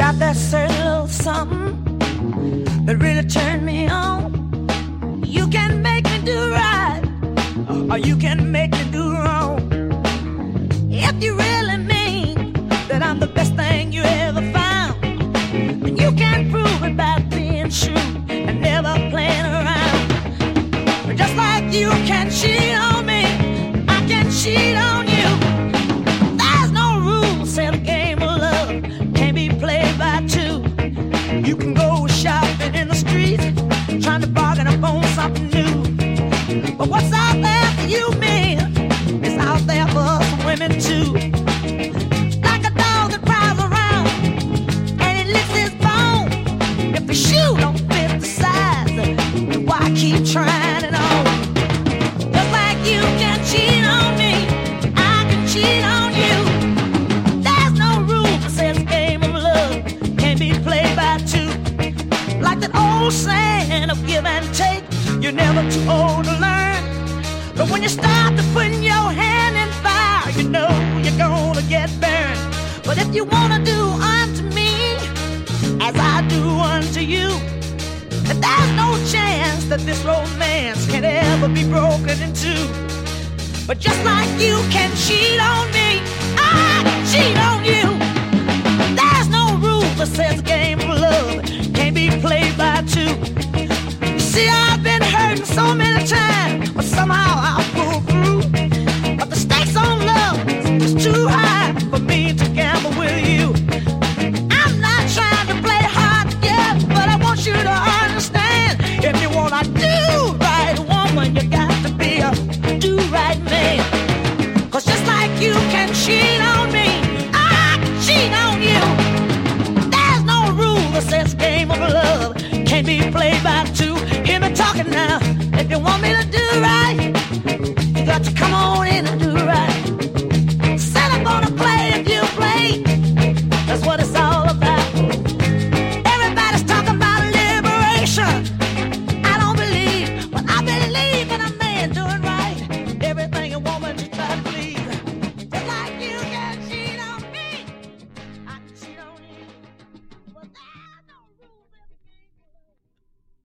got that certain little something that really turned me on. You can make me do right, or you can make me do wrong. If you really mean that I'm the best thing you ever found, then you can prove it by being true and never playing around. Just like you can cheat on me, I can cheat on you. There's no rules, say the game of love can't be played by two. You can go shopping in the streets, trying to bargain up on something new. But what's out there for you, man, is out there for some women too. Like a dog that prowls around and he licks his bone. If the shoe don't fit the size, then why keep trying it on? Just like you can cheat on me, I can cheat on you. There's no rule that says the game of love can't be played by two. Like that old saying of give and take, you're never too old to learn. But when you start to put your hand in fire, you know you're gonna get burned. But if you wanna do unto me as I do unto you, then there's no chance that this romance can ever be broken in two. But just like you can cheat on me, I can cheat on you. There's no rule that says the game of love can't be played